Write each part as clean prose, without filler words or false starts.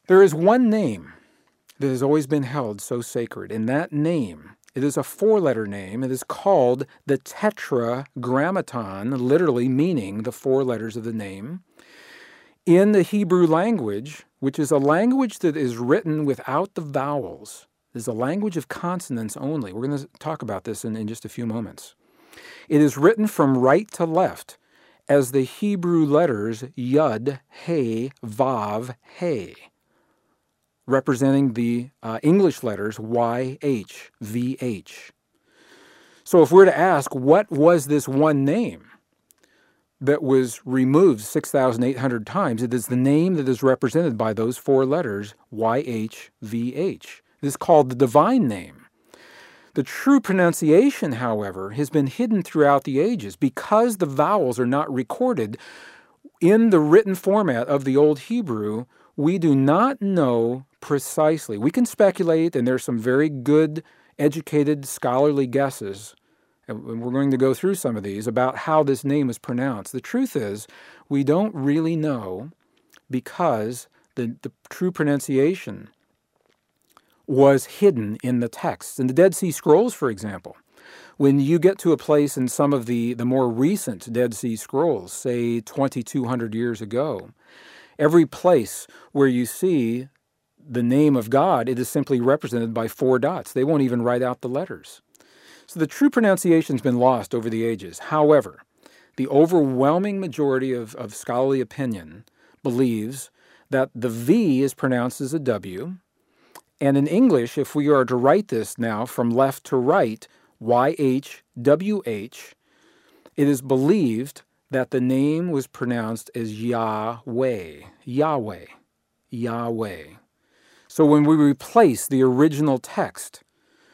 There is one name that has always been held so sacred, and that name, it is a four-letter name. It is called the Tetragrammaton, literally meaning the four letters of the name. In the Hebrew language, which is a language that is written without the vowels, is a language of consonants only. We're going to talk about this in just a few moments. It is written from right to left as the Hebrew letters Yud, He, Vav, He, representing the English letters YH, VH. So if we're to ask, what was this one name that was removed 6,800 times, it is the name that is represented by those four letters, YH, VH. It is called the divine name. The true pronunciation, however, has been hidden throughout the ages because the vowels are not recorded in the written format of the Old Hebrew. We do not know precisely. We can speculate, and there's some very good, educated, scholarly guesses, and we're going to go through some of these, about how this name is pronounced. The truth is, we don't really know because the true pronunciation was hidden in the texts. In the Dead Sea Scrolls, for example, when you get to a place in some of the more recent Dead Sea Scrolls, say 2,200 years ago, every place where you see the name of God, it is simply represented by four dots. They won't even write out the letters. So the true pronunciation's been lost over the ages. However, the overwhelming majority of scholarly opinion believes that the V is pronounced as a W. And in English, if we are to write this now from left to right, YHWH, it is believed that the name was pronounced as Yahweh, Yahweh, Yahweh. So when we replace the original text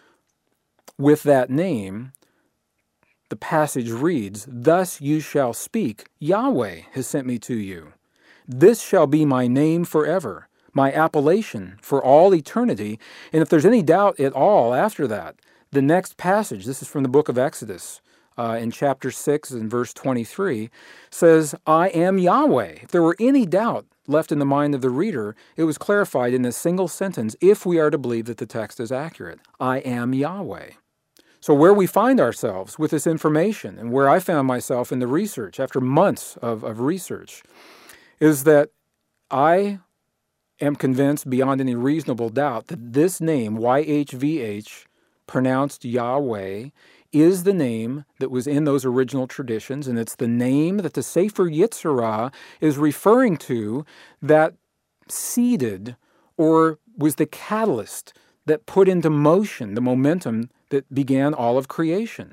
with that name, the passage reads, "Thus you shall speak, Yahweh has sent me to you. This shall be my name forever, my appellation for all eternity." And if there's any doubt at all after that, the next passage, this is from the book of Exodus, in chapter 6 and verse 23, says, "I am Yahweh." If there were any doubt left in the mind of the reader, it was clarified in a single sentence, if we are to believe that the text is accurate. I am Yahweh. So where we find ourselves with this information, and where I found myself in the research, after months of research, is that I am convinced beyond any reasonable doubt that this name, YHVH, pronounced Yahweh, is the name that was in those original traditions, and it's the name that the Sefer Yetzirah is referring to that seeded or was the catalyst that put into motion the momentum that began all of creation.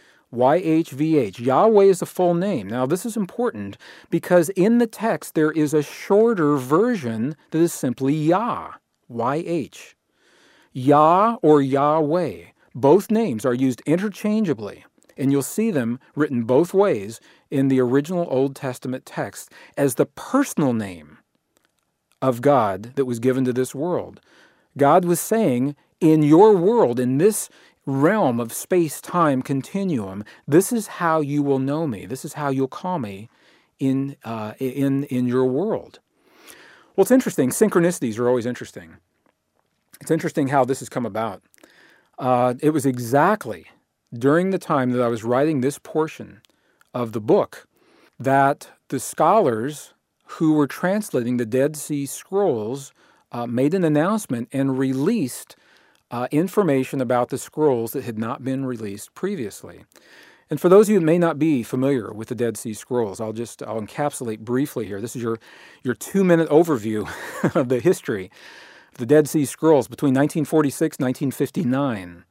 YHVH. Yahweh is a full name. Now, this is important because in the text there is a shorter version that is simply Yah, YH. Yah or Yahweh. Both names are used interchangeably, and you'll see them written both ways in the original Old Testament text as the personal name of God that was given to this world. God was saying, in your world, in this realm of space-time continuum, this is how you will know me. This is how you'll call me in your world. Well, it's interesting. Synchronicities are always interesting. It's interesting how this has come about. It was exactly during the time that I was writing this portion of the book that the scholars who were translating the Dead Sea Scrolls made an announcement and released information about the scrolls that had not been released previously. And for those of you who may not be familiar with the Dead Sea Scrolls, I'll encapsulate briefly here. This is your 2-minute overview of the history of the Dead Sea Scrolls between 1946 and 1959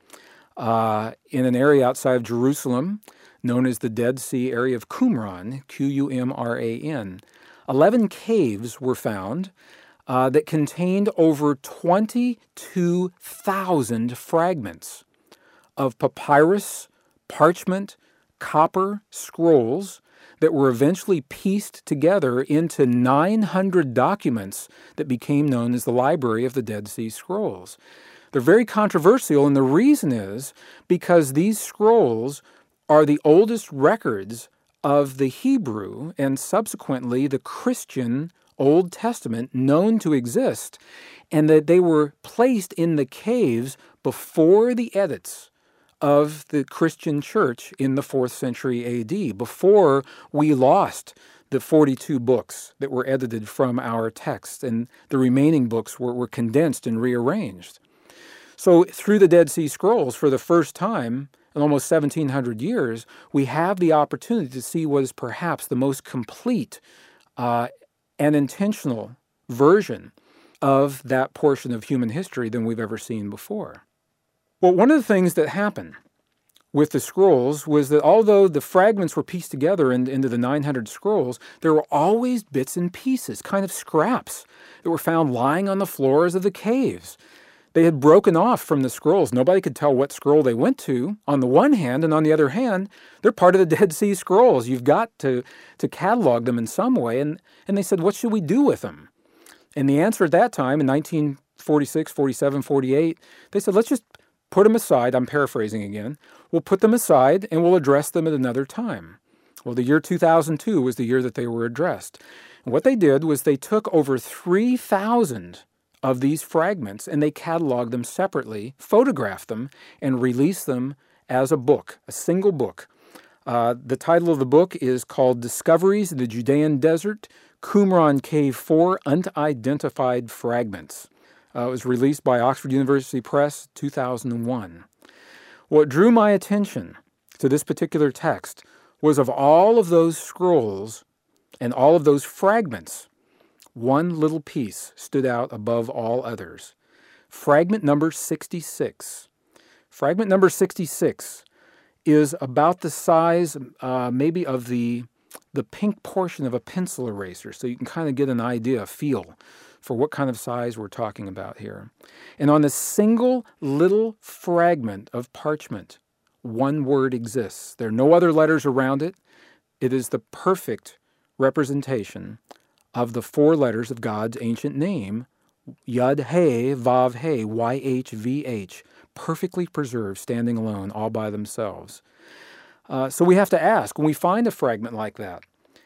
in an area outside of Jerusalem known as the Dead Sea area of Qumran, Qumran. 11 caves were found that contained over 22,000 fragments of papyrus, parchment, copper scrolls that were eventually pieced together into 900 documents that became known as the Library of the Dead Sea Scrolls. They're very controversial, and the reason is because these scrolls are the oldest records of the Hebrew and subsequently the Christian Old Testament known to exist, and that they were placed in the caves before the edits of the Christian church in the 4th century AD, before we lost the 42 books that were edited from our text, and the remaining books were condensed and rearranged. So through the Dead Sea Scrolls, for the first time in almost 1,700 years, we have the opportunity to see what is perhaps the most complete and intentional version of that portion of human history than we've ever seen before. Well, one of the things that happened with the scrolls was that although the fragments were pieced together into the 900 scrolls, there were always bits and pieces, kind of scraps, that were found lying on the floors of the caves. They had broken off from the scrolls. Nobody could tell what scroll they went to on the one hand, and on the other hand, they're part of the Dead Sea Scrolls. You've got to catalog them in some way. And they said, what should we do with them? And the answer at that time, in 1946, 47, 48, they said, let's just put them aside. I'm paraphrasing again. We'll put them aside and we'll address them at another time. Well, the year 2002 was the year that they were addressed. And what they did was they took over 3,000 of these fragments and they cataloged them separately, photographed them, and released them as a book, a single book. The title of the book is called Discoveries of the Judean Desert, Qumran Cave 4 Unidentified Fragments. It was released by Oxford University Press, 2001. What drew my attention to this particular text was of all of those scrolls and all of those fragments, one little piece stood out above all others. Fragment number 66. Fragment number 66 is about the size maybe of the pink portion of a pencil eraser, so you can kind of get an idea, a feel for what kind of size we're talking about here. And on this single little fragment of parchment, one word exists. There are no other letters around it. It is the perfect representation of the 4 letters of God's ancient name, Yud-He, Vav-He, Y-H-V-H, perfectly preserved, standing alone, all by themselves. So we have to ask, when we find a fragment like that,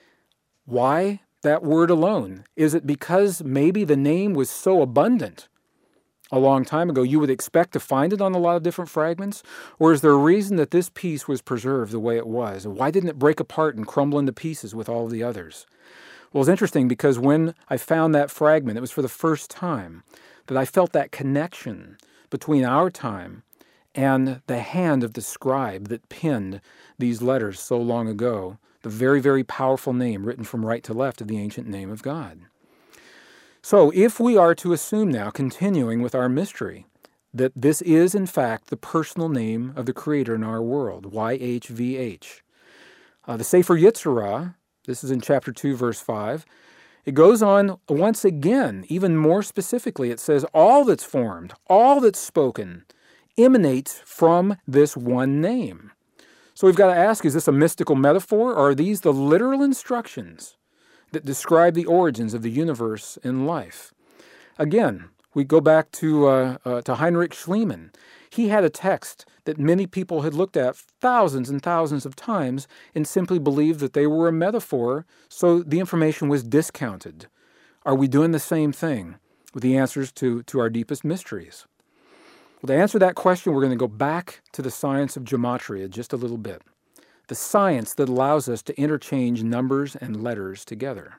why that word alone? Is it because maybe the name was so abundant a long time ago, you would expect to find it on a lot of different fragments? Or is there a reason that this piece was preserved the way it was? Why didn't it break apart and crumble into pieces with all of the others? Well, it's interesting because when I found that fragment, it was for the first time that I felt that connection between our time and the hand of the scribe that penned these letters so long ago, the very, very powerful name written from right to left of the ancient name of God. So if we are to assume now, continuing with our mystery, that this is in fact the personal name of the Creator in our world, YHVH, the Sefer Yetzirah, this is in chapter 2, verse 5, it goes on once again, even more specifically, it says, all that's formed, all that's spoken, emanates from this one name. So we've got to ask, is this a mystical metaphor, or are these the literal instructions that describe the origins of the universe and life? Again, we go back to Heinrich Schliemann. He had a text that many people had looked at thousands and thousands of times and simply believed that they were a metaphor, so the information was discounted. Are we doing the same thing with the answers to our deepest mysteries? Well, to answer that question, we're going to go back to the science of gematria just a little bit. The science that allows us to interchange numbers and letters together.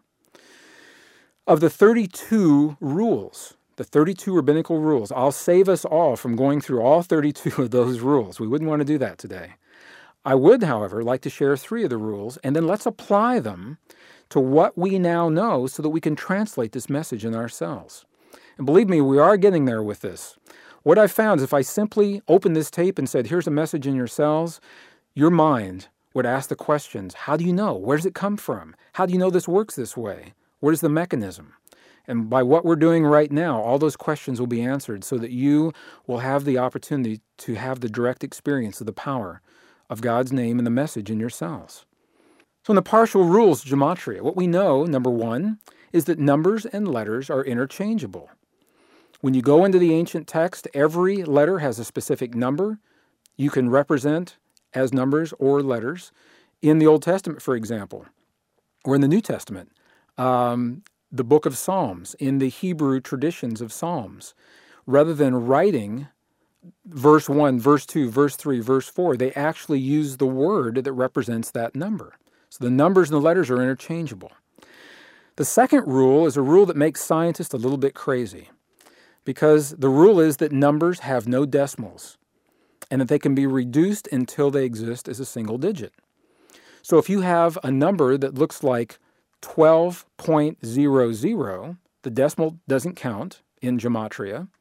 Of the 32 rules, the 32 rabbinical rules, I'll save us all from going through all 32 of those rules. We wouldn't want to do that today. I would, however, like to share 3 of the rules, and then let's apply them to what we now know so that we can translate this message in ourselves. And believe me, we are getting there with this. What I've found is if I simply opened this tape and said, here's a message in your cells, your mind would ask the questions, how do you know? Where does it come from? How do you know this works this way? What is the mechanism? And by what we're doing right now, all those questions will be answered so that you will have the opportunity to have the direct experience of the power of God's name and the message in your cells. So in the partial rules of gematria, what we know, number 1, is that numbers and letters are interchangeable. When you go into the ancient text, every letter has a specific number you can represent as numbers or letters. In the Old Testament, for example, or in the New Testament, the book of Psalms, in the Hebrew traditions of Psalms. Rather than writing verse 1, verse 2, verse 3, verse 4, they actually use the word that represents that number. So the numbers and the letters are interchangeable. The second rule is a rule that makes scientists a little bit crazy, because the rule is that numbers have no decimals and that they can be reduced until they exist as a single digit. So if you have a number that looks like 12.00, the decimal doesn't count in gematria.